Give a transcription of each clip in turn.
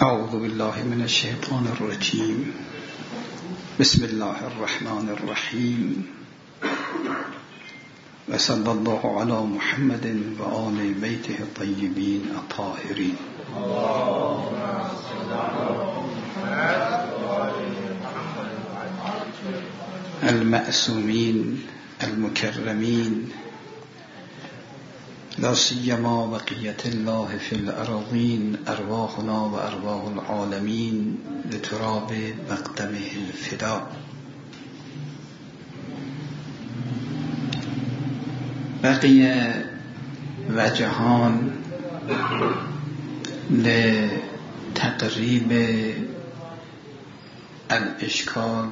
اعوذ بالله من الشیطان الرجیم. بسم الله الرحمن الرحیم و صلی الله علی محمد و آل بیته الطیبین الطاهرین. المعصومین المکرمین، لا سیما بقیت الله فی الارضین، ارواحنا و ارواح العالمین لتراب مقدمه الفدا. بقیه وجهان لتقریب الاشکال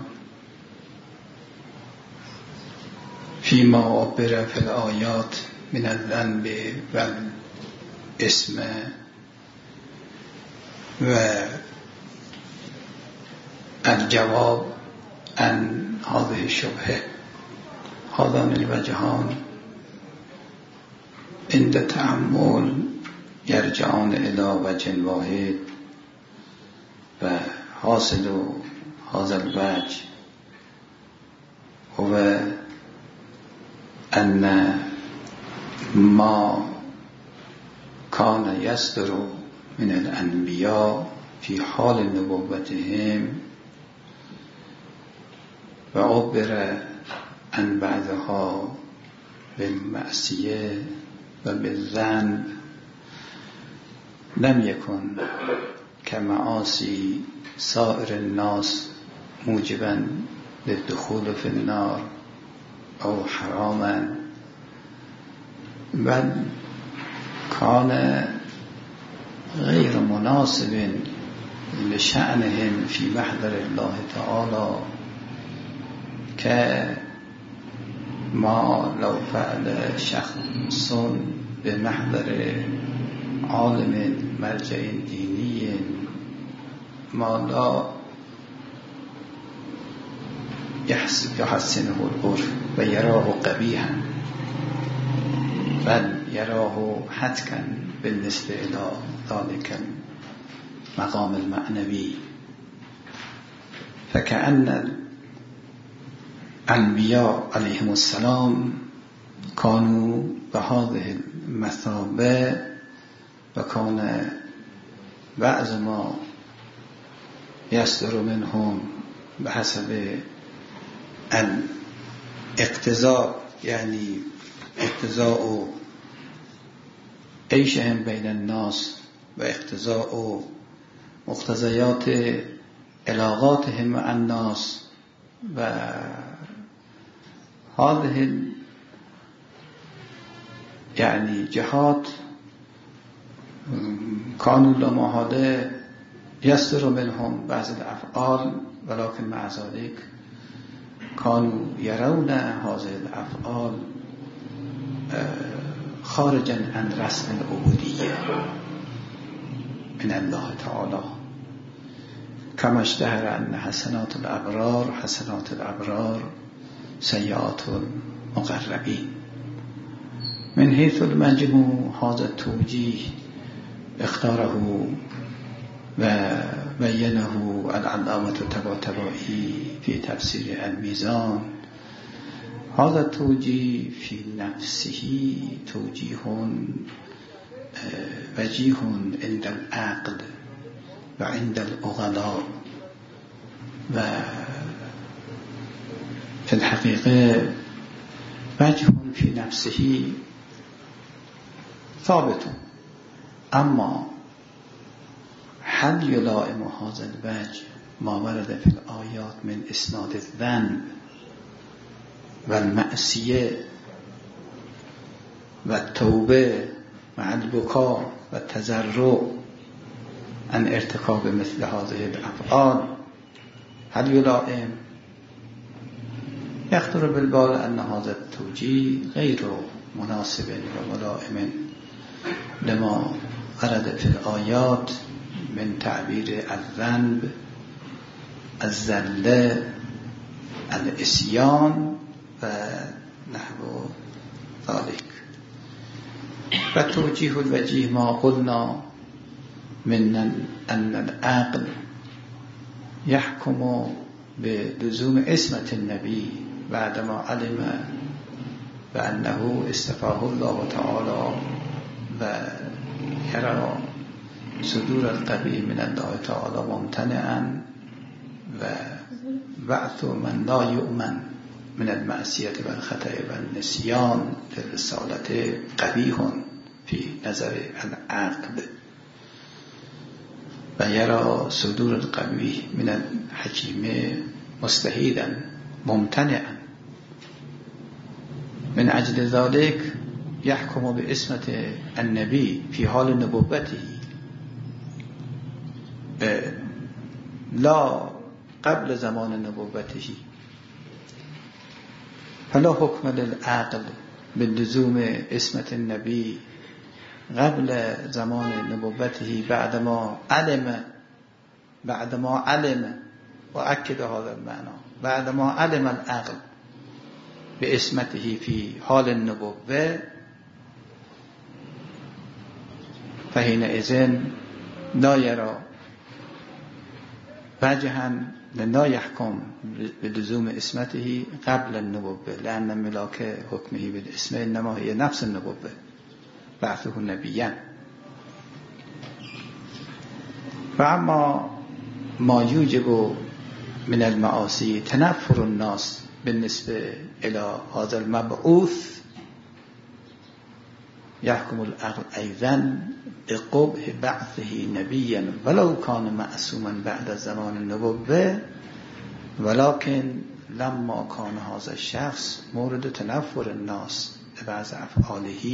فيما عبر في الآيات من الذنب والاسم والجواب عن هذه الشبهة. هذان الوجهان عند تأمل يرجعان إلى وجه واحد، وحاصل هذا الوجه هو أن ما كان يصدر من الأنبياء في حال نبوتهم وعبر عن بعضها بالمعصية وبالذنب لم يكن كمعاصي سائر الناس موجبا للدخول في النار أو حراما، بل كان غير مناسب لشأنهم في محضر الله تعالى، كما لو فعل شخص بمحضر عالم مرجع ديني ما لا يحسنه العرف ويراه قبيحا، بل يراه حتكا بالنسبة إلى ذلك المقام المعنوي. فكأن الأنبياء عليهم السلام كانوا بهذه المثابة، وكان بعض ما يصدر منهم بحسب الاقتضاء، يعني اقتضاء عيشهم بين الناس واقتضاء مقتضيات علاقاتهم مع الناس، وهذه يعني جهات كانوا لمحالة يصدر منهم بعض الأفعال، ولكن مع ذلك كانوا يرون هذه الأفعال خارجا عن رسم العبودية من الله تعالى، كما اشتهر أن حسنات الأبرار سيئات المقربين. من حيث المجموع هذا التوجيه اختاره وبينه العلامة الطباطبائي في تفسير الميزان. هذا التوجيه في نفسه توجيه وجيه عند العقل وعند العقلاء، وفي الحقيقة وجه في نفسه ثابت، أما هل يلائم هذا الوجه ما ورد في الآيات من إسناد الذنب والمعصية والتوبة مع البكاء والتضرع عن ارتكاب مثل هذه الأفعال؟ هل يلائم؟ يخطر بالبال أن هذا التوجيه غير مناسب وملائم لما ورد في الآيات من تعبير الذنب، الزلة، العصيان ونحو ذلك. و توجیه الوجیه ما قلنا من أن العقل يحكم بلزوم اسمة النبي بعدما علم بأنه استفاه الله تعالى ويرى صدور القبيح من الله تعالى ممتنعا وبعث من لا يؤمن من المعصية والخطأ والنسيان للرسالة قبيح في نظر العقل ويرى صدور القبيح من الحكيم مستحيلا ممتنعا. من أجل ذلك يحكم باسمة النبي في حال نبوته لا قبل زمان نبوته، فلا حكم للعقل باللزوم اسمة النبي قبل زمان نبوته بعدما علم وأكد هذا المعنى بعدما علم العقل باسمته في حال النبوة، فحينئذ لا يرى وجها لا يحكم بلزوم اسمته قبل النبوة، لأن ملاك حكمه بالاسم إنما هي نفس النبوة بعثه نبيا. فأما ما يوجب من المعاصي تنفر الناس بالنسبة إلى هذا المبعوث يحكم العقل أيضا بقبح بعثه نبيا ولو كان معصوما بعد زمان النبوة، ولكن لما كان هذا الشخص مورد تنفر الناس ببعض أفعاله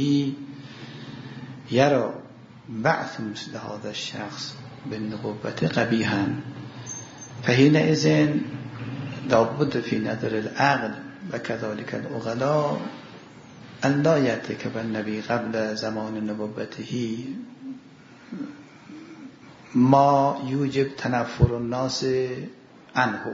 يرى بعث مثل هذا الشخص بالنبوة قبيحا، فحينئذ لابد في نظر العقل وكذلك العقلاء أن لا يرتكب النبي قبل زمان نبوته ما يوجب تنفر الناس عنه.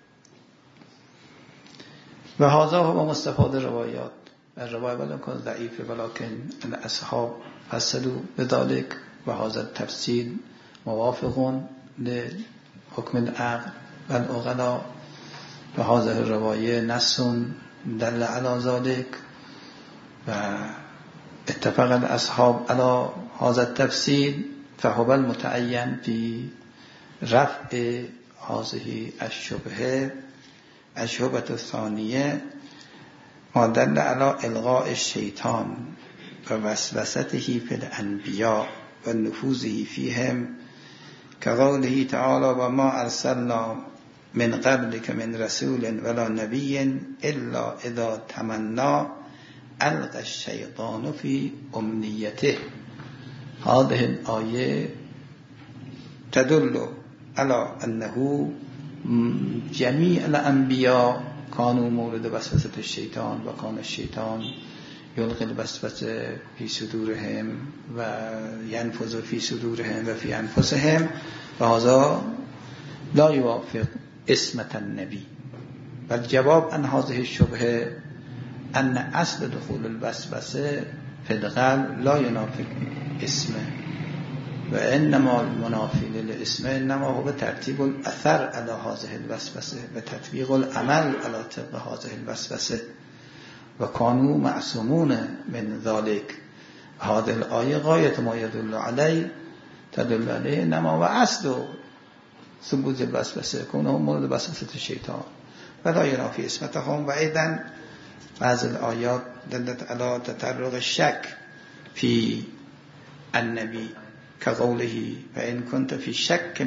وهذا هو مستفاد الروايات. الرواية ولو كان ضعيف ولكن الأصحاب فسروا بذلك، وهذا التفسير موافق لحكم العقل والعقلاء، وهذه الرواية نص دل على ذلك، واتفق الأصحاب على هذا التفسير، فهو المتعين في رفع هذه الشبهة الثانية ما دل على إلغاء الشيطان ووسوسته في الأنبياء ونفوذه فيهم، كقوله تعالى وما أرسلنا من قبلك من رسول ولا نبي إلا إذا تمنى ألقى الشيطان في أمنيته. هذه الآية تدل على أنه جميع الأنبياء كانوا مورد وسوسة الشيطان، وكان الشيطان يلقي الوسوسة في صدورهم وينفذ في صدورهم وفي أنفسهم، وهذا لا يوافق اسمة النبي. والجواب عن هذه الشبهة أن أصل دخول الوسوسة في القلب لا ينافق اسمه، وإنما المنافي للاسم إنما هو ترتيب الأثر على هذه الوسوسة وتطبيق العمل على طبق هذه الوسوسة، وكانوا معصومون من ذلك. هذه الآية غاية ما يدل عليه تدل عليه إنما هو أصل ثبوت الوسوسة كونه مورد وسوسة الشيطان ولا ينافي اسمتهم. وأيضا بعض الآيات دلت على تطرق الشك في النبي، كقوله فإن كنت في شك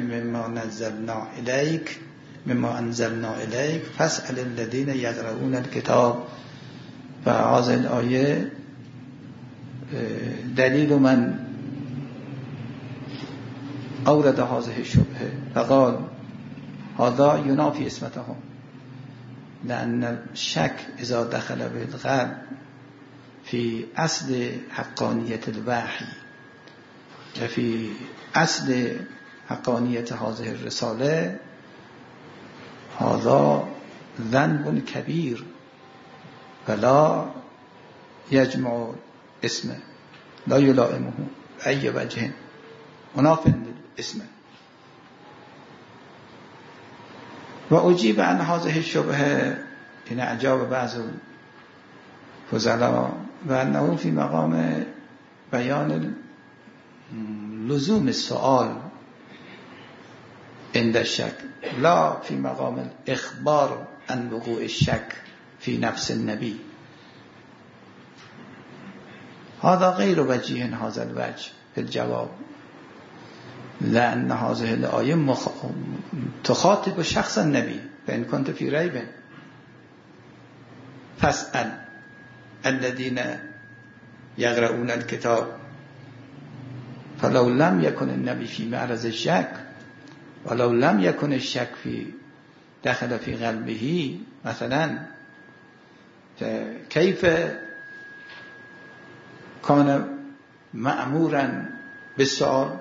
مما أنزلنا إليك فاسأل الذين يقرؤون الكتاب. فهذه الآية دليل من أورد هذه الشبهة فقال هذا ينافي اسمتهم، لأن الشك إذا دخل بالقلب في أصل حقانية الوحي وفي أصل حقانية هذه الرسالة هذا ذنب كبير فلا يجمع اسمه لا يلائمه أي وجه مناف اسمه. و اجیب عن هذه الشبهه، این اجاب بعض فضلا و انه فی مقام بیان لزوم السؤال عند الشك لا فی مقام الاخبار عن وقوع الشك فی نفس النبی. هذا غیر وجیه هذا الوجه في الجواب، لأن هذه الآية تخاطب شخص النبي فإن كنت في ريب فاسأل الذين يقرؤون الكتاب. فلو لم يكن النبي في معرض الشك ولو لم يكن الشك دخل في قلبه مثلا، كيف كان مأمورا بالسؤال؟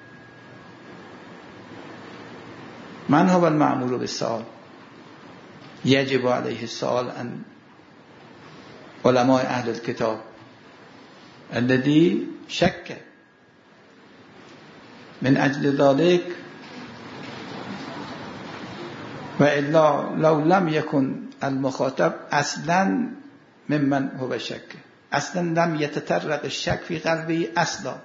من هو المأمور بالسؤال؟ يجب عليه السؤال عن علماء أهل الكتاب الذي شك. من أجل ذلك وإلا لو لم يكن المخاطب أصلا ممن هو شك، اصلا لم يتطرق الشك في قلبه اصلا،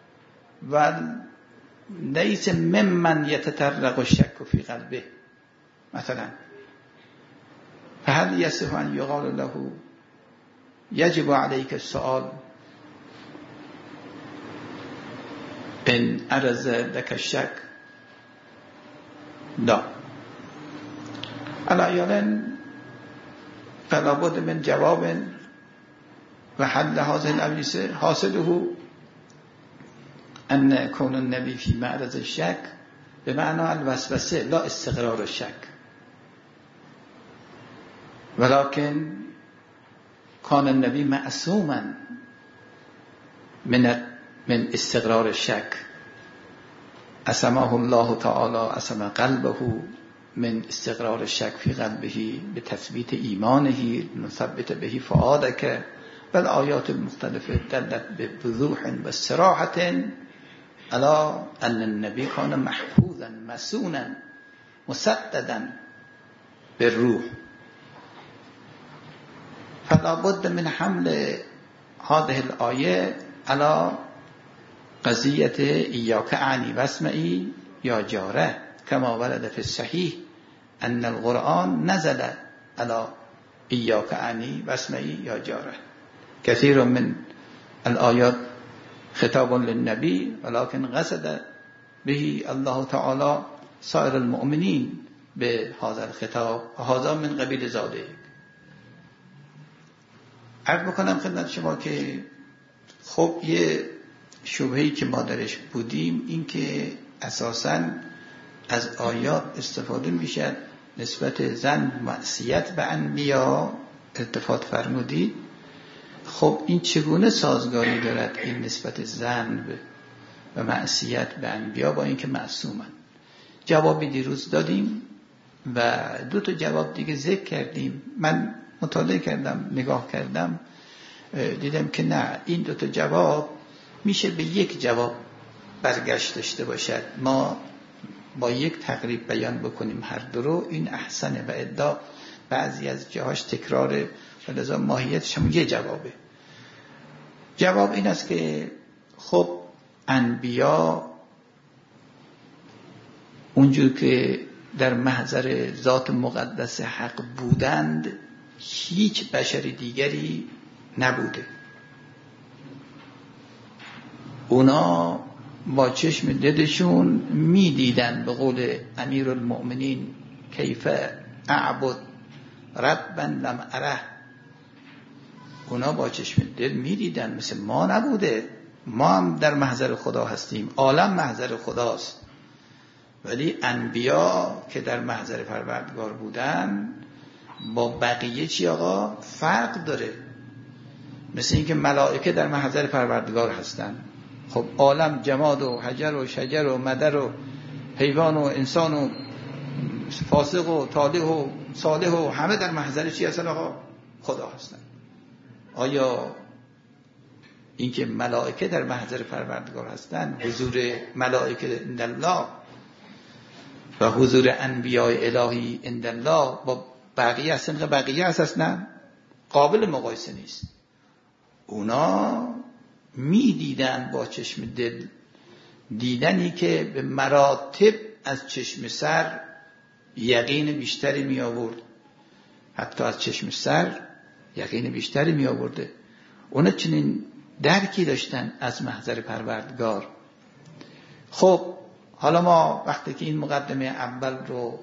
وليس ممن يتطرق الشك في قلبه مثلا، فهل يصح ان يقال له يجب عليك السؤال ان عرض لك الشك؟ لا. على فلا بد من جواب وحل هذه الأبيسة. حاصله أن كون النبي في معرض الشك بمعنى الوسوسة لا استقرار الشك، ولكن كان النبي معصوما من استقرار الشك. عصمه الله تعالى، عصم قلبه من استقرار الشك في قلبه بتثبيت إيمانه نثبت به فؤادك. والآيات المختلفة دلت بوضوح وصراحة على أن النبي كان محفوظا مسونا مسددا بالروح. فلا بد من حمل هذه الآية على قضية إياك أعني واسمعي يا جاره، كما ورد في الصحيح أن القرآن نزل على إياك أعني واسمعي يا جاره. كثير من الآيات خطاب للنبي، ولكن قصد به الله تعالى سائر المؤمنين بهذا الخطاب، هذا من قبیل ذلك. عرض بکنم خدمت شما که خب یه شبهه‌ای که ما درش بودیم این که اساساً از آیات استفاده میشه نسبت زن معصیت به انبیا التفات فرمودید. خب این چگونه سازگاری دارد این نسبت زن و معصیت به انبیا با اینکه معصومن؟ جوابی دیروز دادیم و 2 تا جواب دیگه ذکر کردیم. من مطالعه کردم، نگاه کردم، دیدم که نه، این 2 تا جواب میشه به یک جواب برگشت داشته باشد. ما با یک تقریب بیان بکنیم هر دو رو، این احسنه و الا بعضی از جاهاش تکراره و لذا ماهیتش هم یه جوابه. جواب این است که خب انبیا اونجور که در محضر ذات مقدس حق بودند هیچ بشر دیگری نبوده. اونا با چشم دلشون میدیدن، به قول امیر المؤمنین کیف اعبد ربا لم اره، اونا با چشم دل میدیدن، مثل ما نبوده. ما هم در محضر خدا هستیم، عالم محضر خداست، ولی انبیا که در محضر پروردگار بودن با بقیه چی آقا فرق داره. مثل اینکه ملائکه در محضر پروردگار هستن، خب عالم جماد و حجر و شجر و مدر و حیوان و انسان و فاسق و طالح و صالح و همه در محضر چی هستن آقا؟ خدا هستن. آیا اینکه ملائکه در محضر پروردگار هستند، حضور ملائکه عند الله و حضور انبیاء الهی عند الله با بقیه اصلا قابل مقایسه نیست. اونا می دیدن با چشم دل، دیدنی که به مراتب از چشم سر یقین بیشتری می آورد، حتی از چشم سر یقین بیشتری می آورده. اونا چنین درکی داشتن از محضر پروردگار. خب حالا ما وقتی که این مقدمه اول رو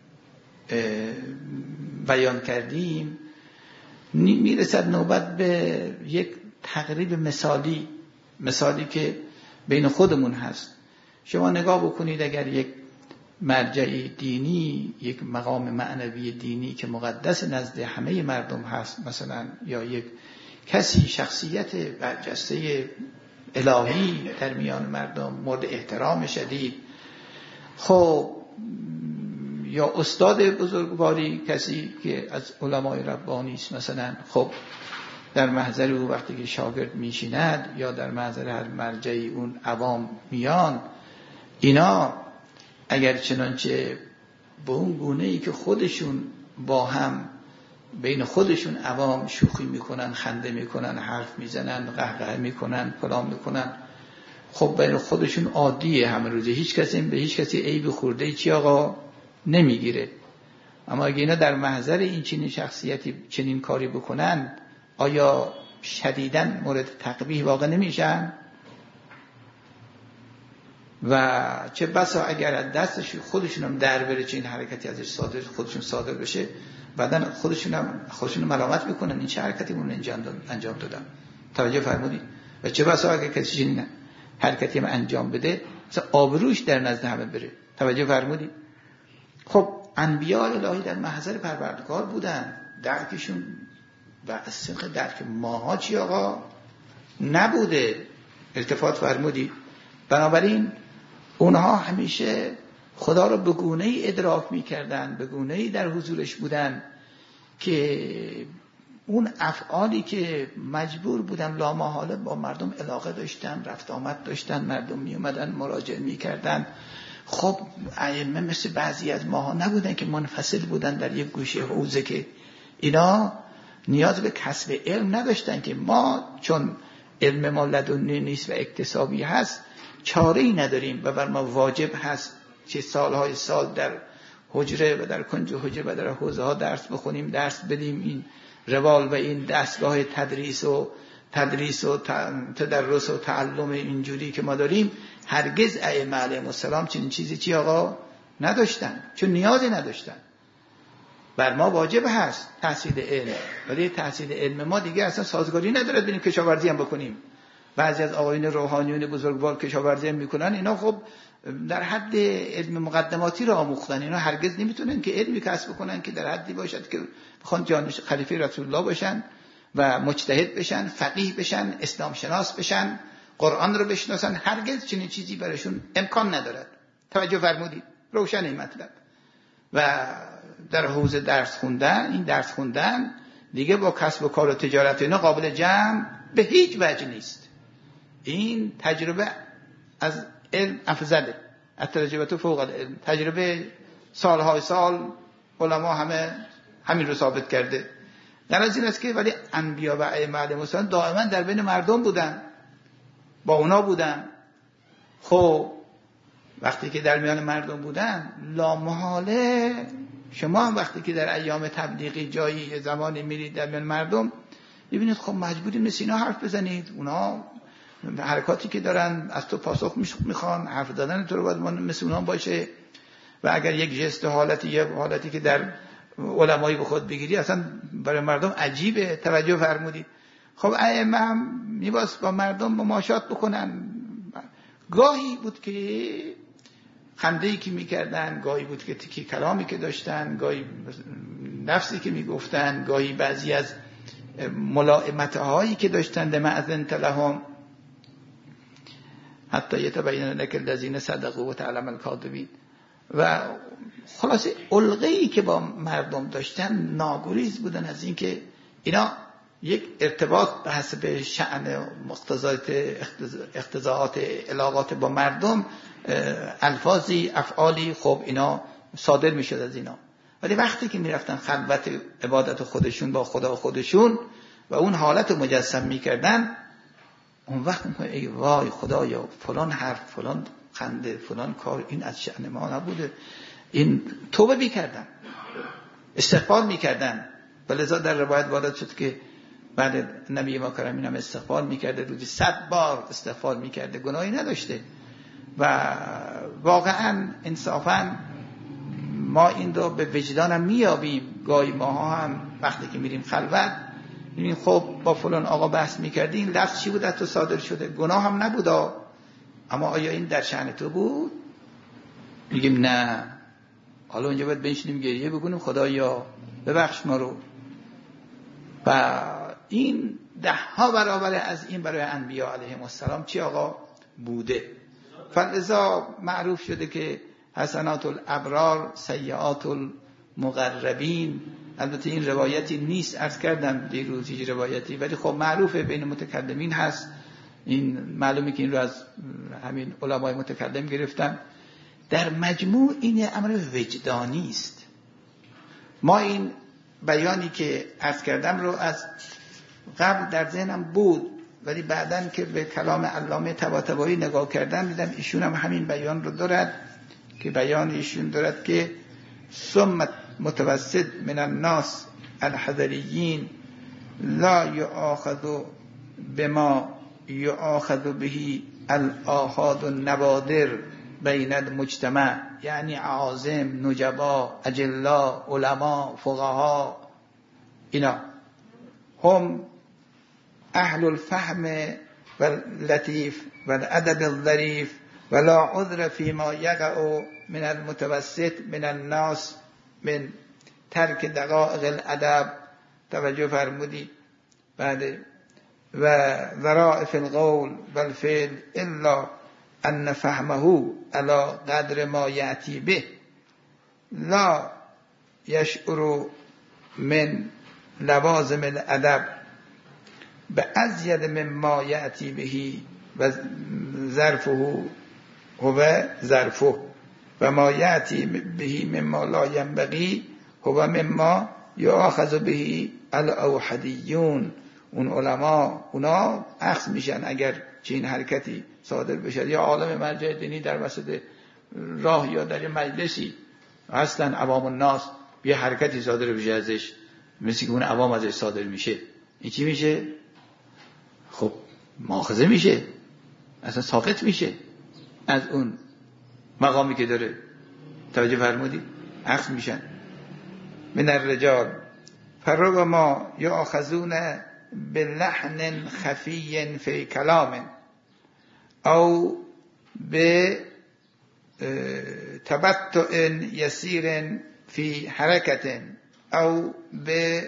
بیان کردیم، میرسد نوبت به یک تقریب مثالی که بین خودمون هست. شما نگاه بکنید، اگر یک مرجعی دینی، یک مقام معنوی دینی که مقدس نزد همه مردم هست مثلا، یا یک کسی شخصیت برجسته الهی در میان مردم مورد احترام شدید، خب یا استاد بزرگواری، کسی که از علمای ربانی است مثلا، خب در محضر او وقتی که شاگرد میشیند یا در محضر هر مرجعی اون عوام میان، اینا اگر چنانچه به اون گونه‌ای که خودشون با هم بین خودشون عوام شوخی میکنن، خنده میکنن، حرف میزنن، قهقه میکنن، فلان میکنن، خب بین خودشون عادیه همه روزه، هیچ کسی به هیچ کسی عیب خورده چی آقا نمیگیره. اما اگه اینا در محضر این چنین شخصیتی چنین کاری بکنن، آیا شدیداً مورد تقبیح واقع نمیشن؟ و چه بسا اگر از دستش خودشون هم در بره چه این حرکتی ازش خودشون صادر بشه، بعدن خودشون ملامت میکنن این چه حرکتی مون انجام دادن. توجه فرمودید؟ و چه بسا اگر کسی چنین حرکتی هم انجام بده مثلا آبروش در نزد همه بره. توجه فرمودید؟ خب انبیاء الهی در محضر پروردگار بودن، درکشون و از سنخ درک ماها چی آقا نبوده. التفات فرمودید؟ بنابراین اونها همیشه خدا رو به گونه‌ای ادراک می‌کردن، به گونه‌ای در حضورش بودن که اون افعالی که مجبور بودن لامحاله با مردم علاقه داشتن، رفت آمد داشتن، مردم می اومدن مراجعه می‌کردن. خب ائمه مثل بعضی از ماها نبودن که منفصل بودن در یک گوشه حوزه، که اینا نیاز به کسب علم نداشتن که ما چون علم ما لدنی نیست و اکتسابی هست چاره‌ای نداریم و بر ما واجب هست که سالهای سال در حجره و در کنج حجره و در حوزه ها درس بخونیم، درس بدیم. این روال و این دستگاه تدریس و تدرس و تعلم اینجوری که ما داریم، هرگز ائمه علیهم السلام چنین چیزی چی آقا نداشتن، چون نیازی نداشتن. بر ما واجب هست تحصیل علم، ولی تحصیل علم ما دیگه اصلا سازگاری نداره بریم کشاورزی هم بکنیم. بعضی از آقایون روحانیون بزرگوار کشاورزی هم میکنن، اینا خب در حد علم مقدماتی رو آموختن، اینا هرگز نمیتونن که علمی کسب بکنن که در حدی باشد که بخوان جان خلیفه رسول الله باشن و مجتهد بشن، فقیه بشن، اسلام شناس بشن، قرآن رو بشناسن. هرگز چنین چیزی براشون امکان ندارد. توجه فرمودید؟ روشن این مطلب. و در حوزه درس خوندن، این درس خوندن دیگه با کسب و کار و تجارت اینا قابل جمع به هیچ وجه نیست. این تجربه از علم افضله، التجربه فوق العلم. تجربه سالهای سال علما همین رو ثابت کرده. در از این است که ولی انبیا و ائمه علیهم السلام دائما در بین مردم بودن، با اونا بودن. خب وقتی که در میان مردم بودن، لامحاله شما هم وقتی که در ایام تبلیغی جایی زمانی میرید در میان مردم، ببینید خب مجبورید مثل اینا حرف بزنید. اونا حرکاتی که دارن از تو پاسخ میخوان، حرف دادن تو رو باید مثل اونا باشه. و اگر یک جست حالتی، یه حالتی که در علمایی به خود بگیری اصلا برای مردم عجیبه. توجه فرمودید؟ خب ائمه هم میباس با مردم مماشات بکنن. گاهی بود که خنده‌ای که میکردن، گاهی بود که تکی کلامی که داشتن، گاهی نفسی که میگفتن، گاهی بعضی از ملائمت‌هایی که داشتن لمأذن لهم حتی یتبین لک الذین صدقوا و تعلم الکاذبین. و خلاصه الغه‌ای که با مردم داشتن ناگریز بودن از این که اینا یک ارتباط به حسب شأن اقتضاعات علاقات با مردم، الفاظی، افعالی، خب اینا صادر میشد از اینا. ولی وقتی که میرفتن خلوت عبادت خودشون با خدا خودشون و اون حالت رو مجسم میکردن، اون وقت میگه ای وای خدایا، فلان حرف، فلان خنده، فلان کار، این از شأن ما نبوده. این توبه میکردن، استغفار میکردن. ولذا در روایت وارد شد که بعد نبی ما کریم هم استغفار میکرده، روزی 100 بار استغفار میکرده، گناهی نداشته. و واقعا انصافا ما این رو به وجدانم میابیم. گاهی ماها هم وقتی که میریم خلوت میبینیم خب با فلان آقا بحث میکردیم، لفظ چی بود از تو صادر شده، گناه هم نبودا، اما آیا این در شأن تو بود؟ میگیم نه. حالا اونجا باید بنشینیم گریه بکنیم خدایا ببخش ما رو. و این 10 برابر از این برای انبیاء علیهم السلام چی آقا بوده. فلذا معروف شده که حسنات الابرار سیئات المقربین. البته این روایتی نیست، عرض کردم دیروز هیچ روایتی، ولی خب معروفه بین متکلمین هست. این معلومه که این رو از همین علمای متکلم گرفتن. در مجموع این امر وجدانی است. ما این بیانی که عرض کردم رو از قبل در ذهنم بود، ولی بعدن که به کلام علامه طباطبایی نگاه کردم دیدم ایشون هم همین بیان رو دارد، که بیان ایشون دارد که ثم متوسط من الناس الحذریین لا یؤاخذ بما یؤاخذ به الآحاد النوادر بین المجتمع، یعنی عازم، نجبا، اجلا، علما، فقها، اینا هم اهل الفهم واللطیف والادب الظریف ولا عذر فيما يقع من المتوسط من الناس من ترک دقائق الادب. توجه فرمودی؟ بعد و ذرائف القول والفعل الا ان فهمه على قدر ما یأتی به لا یشعر من لوازم الادب بأزید مما یأتی به و ظرفه هو ظرفه و ما یأتی به مما لا ینبغی هو مما یؤاخذ به الاوحدیون. اون علما اونا اخذ میشن اگر چنین حرکتی صادر بشه. یا عالم مرجع دینی در وسط راه یا در مجلسی هستن عوام الناس، یه حرکتی صادر بشه ازش، مثل که اون عوام ازش صادر میشه، این چی میشه؟ خب مؤاخذه میشه، اصلا ساقط میشه از اون مقامی که داره. توجه فرمودی؟ اخذ میشن. من الرجال فربما یأخذون بلحن خفی فی کلام او به تبطؤ یسیر فی حرکت او به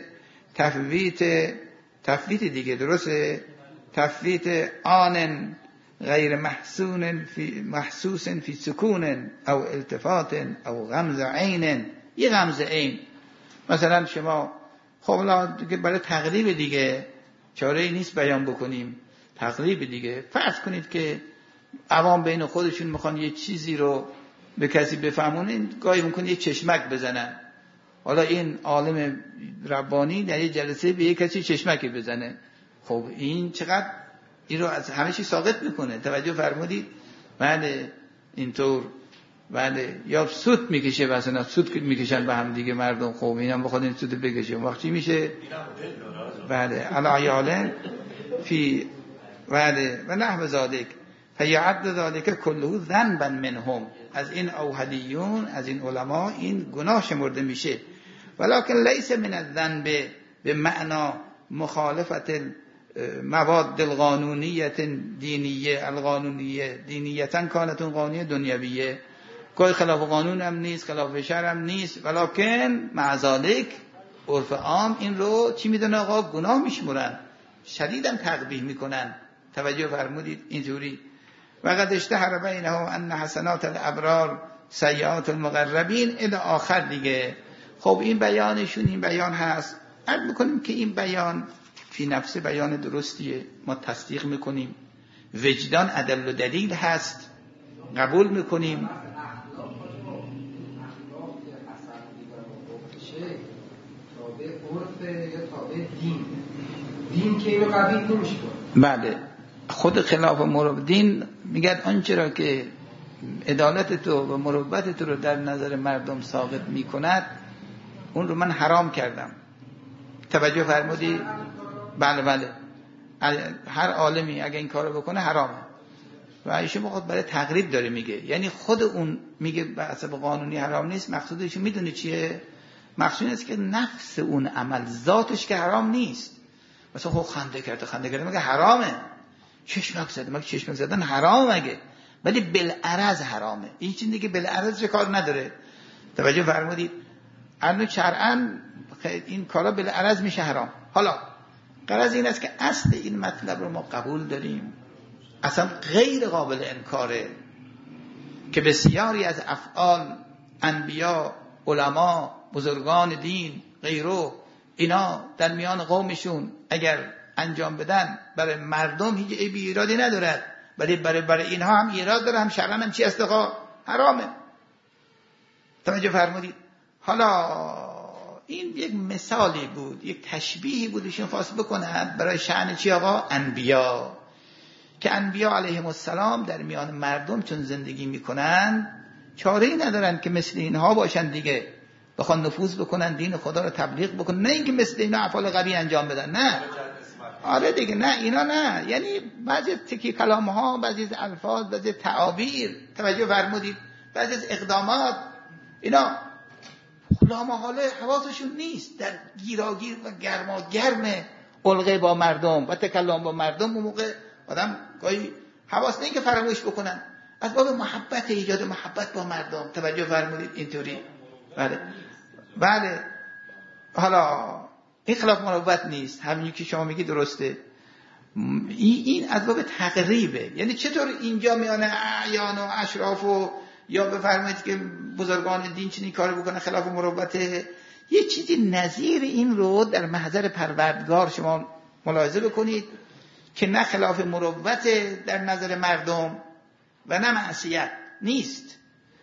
تفویت دیگه، درسته؟ تفویت آن غیر محسوس فی سکون او التفات او غمز عین. یه غمز عین مثلا شما خب دیگه برای تقریب دیگه چاره ای نیست بیان بکنیم، تقریب دیگه فرض کنید که عوام بین خودشون میخوان یه چیزی رو به کسی بفهمونن، گاهی ممکنه یه چشمک بزنن. حالا این عالم ربانی در یه جلسه به یه کسی چشمکی بزنه، خب این چقدر این رو از همه چی ساقط میکنه. توجه فرمودید؟ بله اینطور. بله یا سود میکشه، مثلا سود میکشن به هم دیگه مردم، خب اینم بخواد این سود بکشه، وقت چی میشه؟ بله علیاله فی بله و نحو ذالک فیعد ذالک کله ذنبا منهم. از این اوحدیون، از این علما این گناه شمرده میشه. ولکن لیس من الذنب به معنا مخالفت مواد القانونیت دینیه القانونیه دینیتن کانتون قانونیه دنیویه، کوئی خلاف قانون هم نیست، خلاف شرع هم نیست، ولکن مع ذالک عرف عام این رو چی میدونه آقا؟ گناه میشمرن، شدیداً تقبیح میکنن. توجه فرمودید؟ اینجوری و قد اشتهر بینهم ان حسنات الابرار سیئات المقربین الی آخر دیگه. خب این بیانشون این بیان هست. عرض میکنیم که این بیان فی نفسه بیان درستیه، ما تصدیق میکنیم. وجدان عدل و دلیل هست، قبول میکنیم. تابع عرف یا تابع دین که اینو قبیل نمیشه کنه. بله، خود خلاف مروت دین میگه آنچه را که عدالت تو و مروت تو رو در نظر مردم ثابت میکند اون رو من حرام کردم. توجه فرمودی؟ بله هر عالمی اگه این کارو بکنه حرامه. و ایشون خود برای تقریب داره میگه، یعنی خود اون میگه به حسب قانونی حرام نیست، مقصودش میدونی چیه؟ مقصود است که نفس اون عمل ذاتش که حرام نیست. مثلا خب خنده کرده مگه حرامه؟ چشمک زده مگه چشمک زدن حرامه مگه؟ ولی بالعرض حرامه. این چیز دیگه بالعرض چه کار نداره. توجه فرمودید؟ انو شرعاً این کارا بالعرض میشه حرام. حالا غرض این است که اصل این مطلب رو ما قبول داریم، اصلا غیر قابل انکاره که بسیاری از افعال انبیا، علما، بزرگان دین، غیره، اینا در میان قومشون اگر انجام بدن برای مردم هیچ عیبی ایرادی ندارد، ولی برای اینها هم ایراد داره، هم شرعاً هم چی است؟ حرامه. توجه فرمودید؟ حالا این یک مثالی بود، یک تشبیهی بود ایشون خواست بکنه برای شأن چی آقا؟ انبیا، که انبیا علیهم السلام در میان مردم چون زندگی میکنن چاره‌ای ندارن که مثل اینها باشن دیگه، بخوان نفوذ بکنن دین خدا رو تبلیغ بکنن، نه اینکه مثل اینا افعال قبیح انجام بدن، نه. آره دیگه، نه اینا نه، یعنی بعضی تکی کلام ها، بعضی از الفاظ، بعضی تعابیر، توجه فرمودید، بعضی از اقدامات، اینا لامحاله حواسشون نیست، در گیراگیر و گرم الغه با مردم و تکلم با مردم. اون موقع آدم گاهی حواس نه که فراموش بکنن، از باب محبت، ایجاد محبت با مردم. توجه فرمودید؟ اینطوری. بله. حالا این خلاف مروت نیست، همین که شما میگی درسته. این از باب تقریبه، یعنی چطور اینجا میان اعیان و اشراف و یا بفرمایید که بزرگان دین چنین کارو بکنن خلاف مروته، یه چیزی نظیر این رو در محضر پروردگار شما ملاحظه بکنید که نه خلاف مروت در نظر مردم و نه معصیت نیست،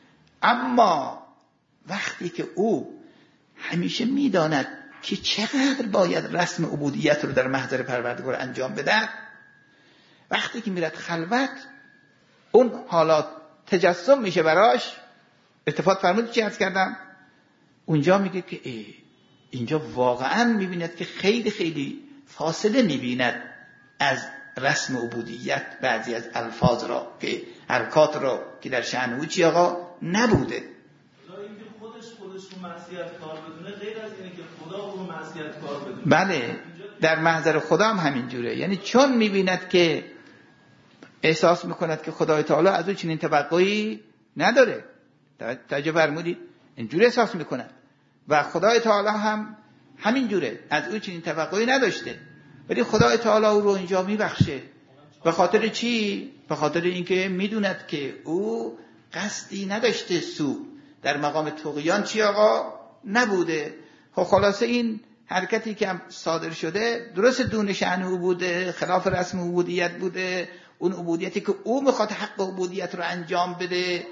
اما وقتی که او همیشه میداند که چقدر باید رسم عبودیت رو در محضر پروردگار انجام بده، وقتی که میرد خلوت اون حالات تجسم میشه براش. اتفاق فرمودید چی عرض کردم؟ اونجا میگه که اینجا واقعا میبیند که خیلی خیلی فاصله میبیند از رسم عبودیت، بعضی از الفاظ را که حرکات را که در شأن او چی آقا نبوده. اینکه خودش رو معصیت کار بدونه غیر از اینه که خدا رو معصیت کار بدونه. بله، در محضر خدا هم همینجوره، یعنی چون میبیند که احساس میکند که خدای تعالی از او چنین توقعی نداره. توجه فرمودید؟ اینجوری احساس میکند و خدای تعالی هم همینجوره، از او چنین توقعی نداشته، ولی خدای تعالی او رو اینجا میبخشه. به خاطر چی؟ به خاطر اینکه میدوند که او قصدی نداشته، سو در مقام طغیان چی آقا نبوده. خب خلاصه این حرکتی که صادر شده درست دون شأن او بوده، خلاف رسم عبودیت بوده، اون عبودیتی که او میخواد حق عبودیت رو انجام بده.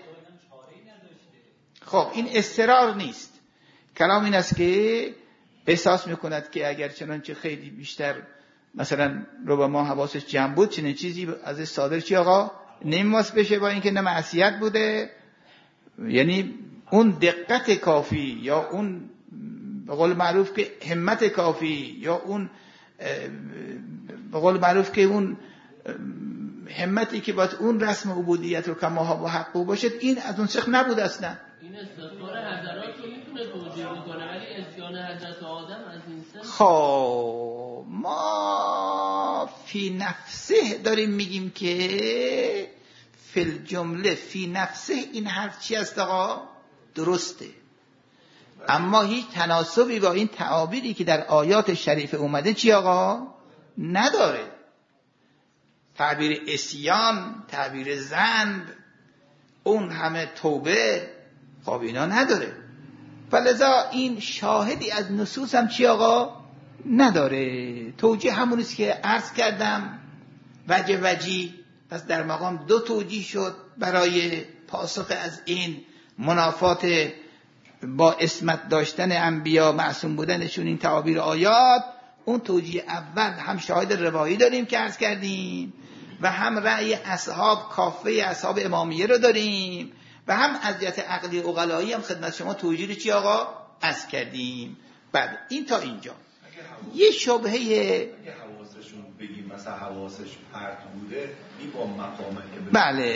خب این اصرار نیست، کلام این است که احساس میکند که اگر چنانچه خیلی بیشتر مثلا رو ما حواسش جمع بود چنین چیزی از صادر چی آقا نمیواس بشه، با اینکه نه معصیت بوده، یعنی اون دقت کافی یا اون به قول معروف که همت کافی یا اون به قول معروف که اون همتی که باید اون رسم عبودیت رو کماها با حق باشد، این از اون سخت نبود اصلا. این استثمار حضرات رو میتونه توجیه میکنه، ولی اسیان حضرت آدم از این سخت. خب ما فی نفسه داریم میگیم که فی الجمله فی نفسه این حرف چی است آقا؟ درسته، اما هیچ تناسبی با این تعابیری که در آیات شریف اومده چی آقا؟ نداره. تعبیر اسیان، تعبیر ذنب، اون همه توبه، خب اینا نداره. فلذا این شاهدی از نصوص هم چی آقا؟ نداره. توجیه همونیست که عرض کردم، وجی. پس در مقام دو توجیه شد برای پاسخ از این منافات با عصمت داشتن انبیا، معصوم بودنشون، این تعابیر آیات. اون توجیه اول هم شاهد روایی داریم که عرض کردیم و هم رأی اصحاب کافه اصحاب امامیه رو داریم و هم از جهت عقلی عقلایی هم خدمت شما توجیه رو چی آقا عرض کردیم. بعد این تا اینجا یه شبهه حواسشون بگیم مثلا حواسش پرت بوده این با مقامه که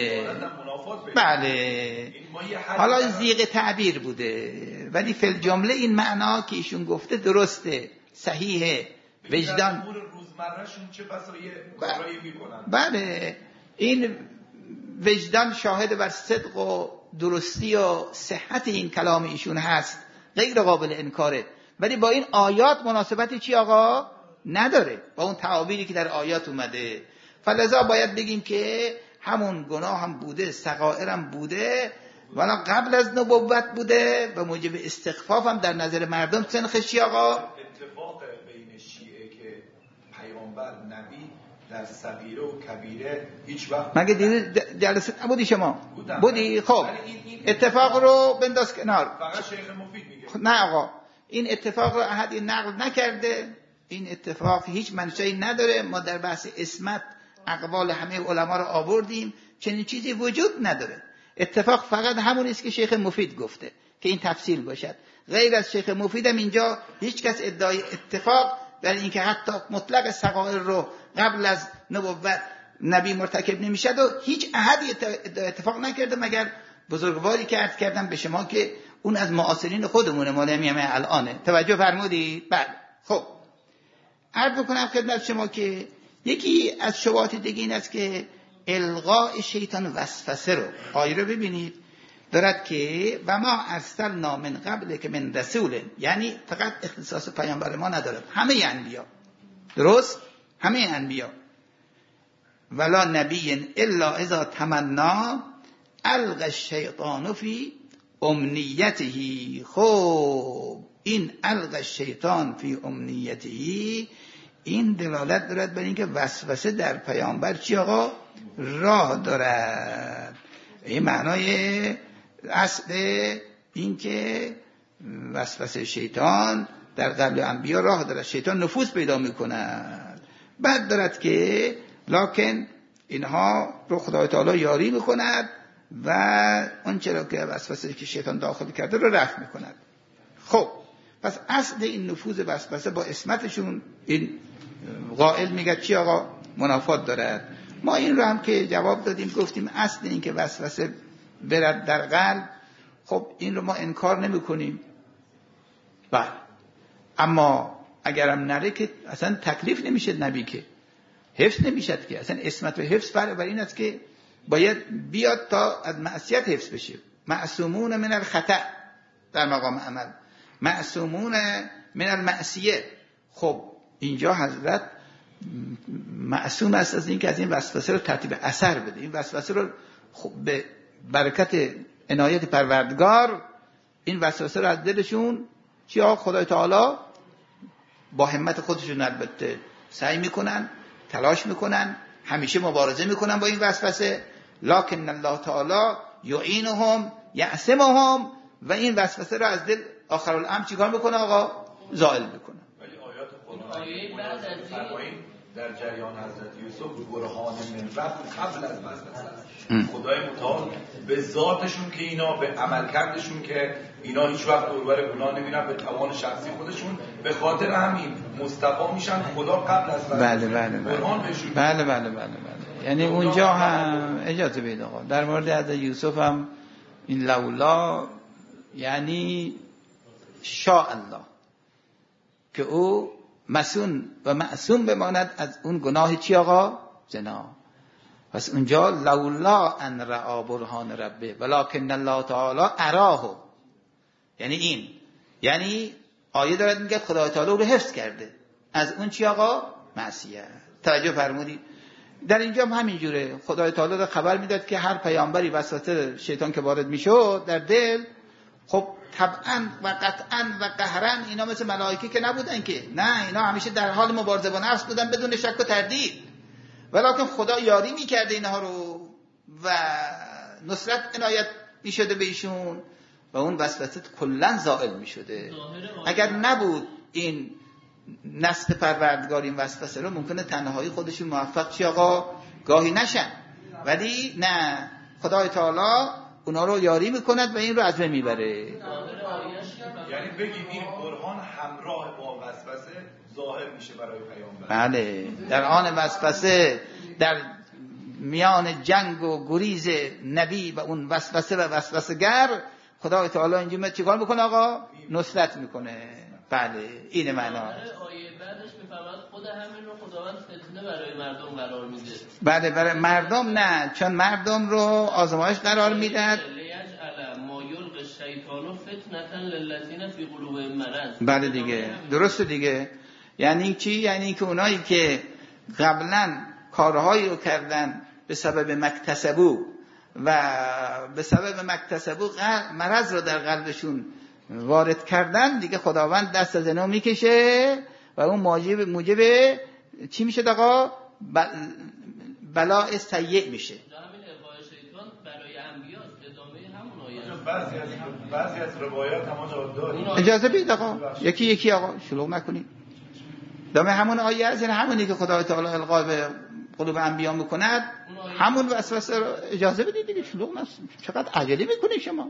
بله حالا زیغ تعبیر بوده، ولی فی الجمله این معنا که ایشون گفته درسته، صحیحه. وجدان روزمرهشون چه بسای کارایی میکنن. بله این وجدان شاهد بر صدق و درستی و صحت این کلام ایشون هست، غیر قابل انکاره، ولی با این آیات مناسبتی چی آقا نداره، با اون تعابیری که در آیات اومده. فلذا باید بگیم که همون گناه هم بوده، صغائر هم بوده، ولی قبل از نبوت بوده و موجب استخفاف هم در نظر مردم سنخش چی آقا. اتفاق بین شیعه که پیامبر نبی در صغیره و کبیره هیچ وقت مگه جلسه نبودی شما؟ بودی؟ خب اتفاق رو بنداز کنار. فقط شیخ مفید میگه نه آقا، این اتفاق رو احدی نقل نکرده، این اتفاق هیچ منشأی نداره. ما در بحث عصمت اقوال همه علما رو آوردیم، چنین چیزی وجود نداره. اتفاق فقط همون است که شیخ مفید گفته که این تفصیل باشد. غیر از شیخ مفید هم اینجا هیچ کس ادعای اتفاق در این که حتی مطلق صغائر رو قبل از نبوت نبی مرتکب نمیشد و هیچ احدی اتفاق نکرده، مگر بزرگواری که عرض کردم به شما که اون از معاصرین خودمونه، مال همه الانه. توجه فرمودید؟ بله. خب عرض بکنم خدمت شما که یکی از شبهات دیگه این است که الغاء شیطان وسوسه رو آیه رو ببینید دارد که و ما ارسلنا من قبل که من رسول، یعنی فقط اختصاص پیامبر ما ندارد، همه انبیا، درست؟ همه انبیا. ولا نبی الا اذا تمنا القى الشیطان فی امنیته. خب این القى الشیطان فی امنیته این دلالت دارد بر اینکه وسوسه در پیامبر چی آقا راه دارد. این معنای اصل این که وسوسه شیطان در قبل انبیا راه دارد، شیطان نفوذ پیدا میکند. بعد دارد که لکن اینها رو خدای تعالی یاری میکند و اون چرا که وسوسه که شیطان داخل کرده رو رفع میکند. خب پس اصل این نفوذ وسوسه با عصمتشون این قائل میگه چی آقا منافات دارد. ما این رو هم که جواب دادیم، گفتیم اصل این که وسوسه برد در قلب، خب این رو ما انکار نمی کنیم. بله اما اگرم نره که اصلا تکلیف نمیشه نبی، که حفظ نمیشد، که اصلا عصمت و حفظ فرق بر این است که باید بیاد تا از معصیت حفظ بشه. معصومون من الخطأ در مقام عمل، معصومون من المعصیه. خب اینجا حضرت معصوم است از این که از این وسوسه رو ترتیب اثر بده. این وسوسه رو خب به برکت عنایت پروردگار این وسوسه رو از دلشون چیا خدای تعالی با همت خودشون البته سعی میکنن، تلاش میکنن، همیشه مبارزه میکنن با این وسوسه، لکن الله تعالی یعینهم یعصمهم و این وسوسه رو از دل آخر الامر چیکار میکنه آقا؟ زائل میکنه. ولی آیات قرآن در جریان حضرت یوسف برهان من رب قبل از وسوسه خدای متعال به ذاتشون که اینا به عملکردشون که اینا هیچ وقت دوربر گناه نمیرن، به توان شخصی خودشون، به خاطر همین مصطفی میشن خدا قبل از وسوسه. بله. یعنی اونجا هم اجازه بدید آقا در مورد حضرت یوسف هم این لولا یعنی شاء الله که او مسون و معصوم بماند از اون گناه چی آقا؟ زنا. پس اونجا لولا ان رعا برهان ربه ولکن الله تعالی اراه، یعنی این، یعنی آیه دارد میگه خدای تعالی او رو حفظ کرده از اون چی آقا؟ معصیت. توجه فرمودید؟ در اینجا هم همینجوره، خدای تعالی رو خبر میداد که هر پیامبری وسوسه شیطان که وارد میشد در دل، خب طبعا و قطعا و قهرا اینا مثل ملائکه که نبودن که، نه اینا همیشه در حال مبارزه با نفس بودن بدون شک و تردید، ولیکن خدا یاری میکرده اینها رو و نصرت عنایت میشده به ایشون و اون وسوسه کلا زائل میشده. اگر نبود این نصب پروردگار این وسوسه رو، ممکنه تنهایی خودشون موفق چی آقا گاهی نشن، ولی نه، خدای تعالی اونا رو یاری میکند و این رو از بین میبره. یعنی بگیم این برهان همراه با وسوسه ظاهر میشه برای پیامبر. بله، در آن وسوسه، در میان جنگ و گریز نبی و اون وسوسه و وسوسه‌گر، خدای تعالی اینجا چیکار میکنه آقا؟ نصرت میکنه. بله این معنا. آیه بعدش میفهمد خود همین رو خداوند فتنه برای مردم قرار میده. بله برای مردم نه، چون مردم رو آزمایش قرار میداد. بله دیگه، درست دیگه. یعنی چی؟ یعنی که اونایی که قبلا کارهایی رو کردن به سبب مکتسبو و به سبب مکتسبو مرض رو در قلبشون وارد کردن، دیگه خداوند دست از اینا میکشه و اون موجب چی میشه آقا؟ بلاء سیء میشه. بعضی از روایات هم داریم. اجازه بدید آقا، یکی آقا شلوغ نکنید. دامه همون آیه است، یعنی همونی که خدای تعالی القا به قلوب انبیا میکند، همون وسوسه رو اجازه بدید دیگه، شلوغ نکنید. چقدر عجله میکنید شما؟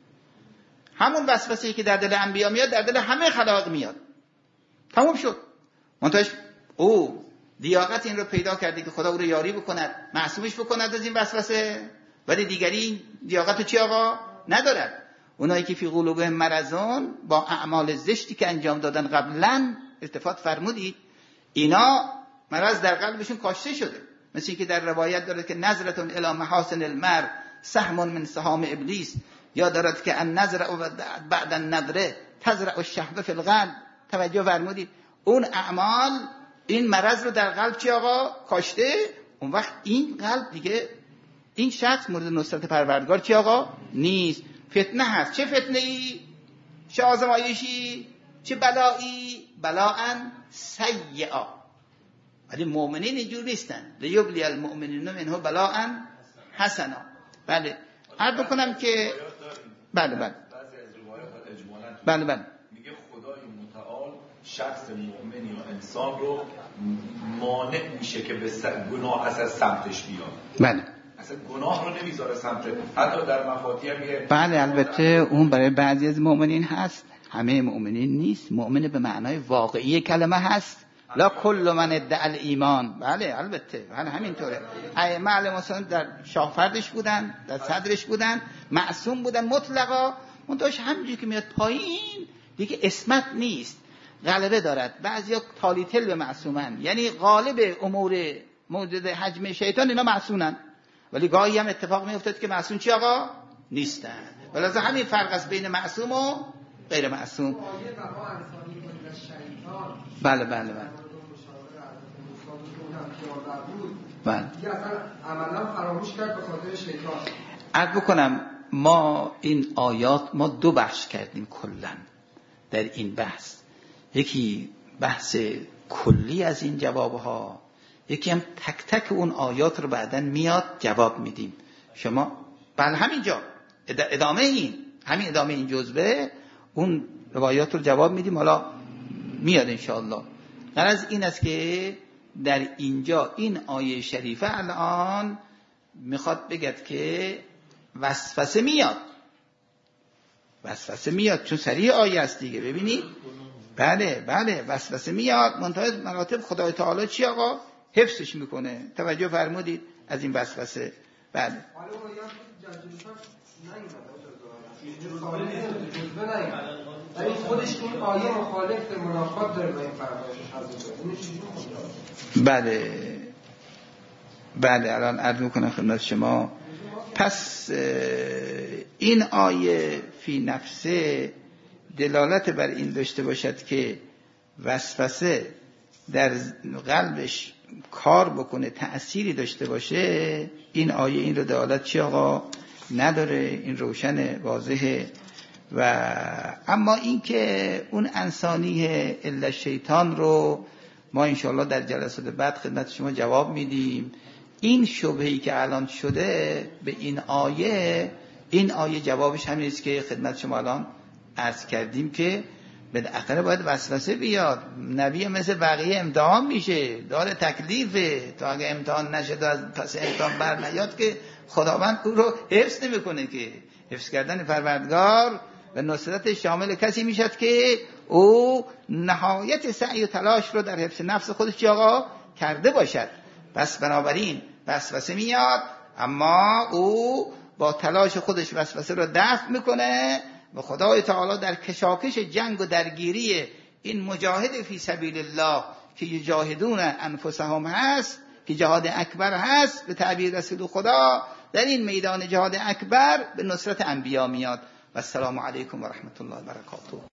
همون وسوسه‌ای که در دل انبیا میاد در دل همه خلائق میاد. تموم شد. منتهاش او لیاقت این رو پیدا کرده که خدا او رو یاری بکند، معصومش بکند از این وسوسه، ولی دیگری لیاقت چی آقا ندارد. اونایی که فی قلوبهم مرضون، با اعمال زشتی که انجام دادن قبلا، التفات فرمودید، اینا مرض در قلبشون کاشته شده. مثل اینکه در روایت داره که نظرتون الی محاسن المرء سهم من سهام ابلیس، یا دارد که ان نظر بعد النظره تزرع الشهوه فی القلب. توجه فرمودید، اون اعمال این مرض رو در قلب چی آقا کاشته. اون وقت این قلب دیگه، این شخص مورد نصرت پروردگار چی آقا نیست. فتنه هست. چه فتنه ای؟ چه آزمایشی؟ چه بلایی؟ بلاءن سیئا. ولی مؤمنین اینجور نیستن. لیبلی المؤمنین منه بلاءن حسنا. بله عرض کنم که بله بعضی از روایات اجمالاً بله میگه خدای متعال شخص مؤمن یا انسان رو مانع میشه که به گناه از سمتش بیاد. بله اصلا گناه رو نمیذاره سمت، حتی در مفاتیح میگه. بله البته اون برای بعضی از مؤمنین هست، همه مؤمنین نیست. مؤمن به معنای واقعی کلمه هست، لا کل من ادعا الایمان. بله البته بله همینطوره. ائمه علیهم السلام در شاهفردش بودن، در صدرش بودن، معصوم بودن مطلقا. اون داشت همینجوری که میاد پایین دیگه اسمت نیست، غلبه دارد. بعضیا تالیتل به معصومن، یعنی غالب امور موجود حجم شیطان اینا معصومن، ولی گاهی هم اتفاق میافتاد که معصوم چی آقا نیستن. ولذا همین فرق است بین معصوم و غیر معصوم. بله بله دیگه اصلا عملا فراموش کرد به خاطر شیطان. عرض بکنم ما این آیات ما دو بخش کردیم کلا در این بحث. یکی بحث کلی از این جوابها، یکی هم تک تک اون آیات رو بعدن میاد جواب میدیم. شما بله همینجا ادامه این جزوه اون روایات رو جواب میدیم، حالا میاد انشاءالله. غرض این است که در اینجا این آیه شریفه الان میخواد بگد که وسوسه میاد چون صریح آیه است دیگه. ببینید بله وسوسه میاد، منتها مراتب خدای تعالی چی آقا حفظش میکنه. توجه فرمودید از این وسوسه. بله ولی خودش این آیه مخالف منافات داره با این فرمایش. بله الان عرض میکنم خدمت شما. پس این آیه فی نفسه دلالت بر این داشته باشد که وسوسه در قلبش کار بکنه، تأثیری داشته باشه، این آیه این رو دلالت چی آقا نداره. این روشن واضحه و اما این که اون انسانیه الا شیطان رو ما انشاءالله در جلسات بعد خدمت شما جواب میدیم. این شبهه‌ای که الان شده به این آیه جوابش همین است که خدمت شما الان عرض کردیم که بالاخره باید وسوسه بیاد. نبی مثل بقیه امتحان میشه، داره تکلیفه، تا اگه امتحان نشد از پس امتحان بر نیاد که خداوند او رو حفظ نمیکنه. که حفظ کردن پروردگار و نصرت شامل کسی میشد که او نهایت سعی و تلاش رو در حفظ نفس خودش آقا کرده باشد. پس بنابراین وسوسه میاد، اما او با تلاش خودش وسوسه رو دفع میکنه و خدای تعالی در کشاکش جنگ و درگیری این مجاهد فی سبیل الله که یجاهدون انفسهم هست، که جهاد اکبر هست به تعبیر رسول خدا، در این میدان جهاد اکبر به نصرت انبیا میاد. و السلام علیکم و رحمت الله و برکاته.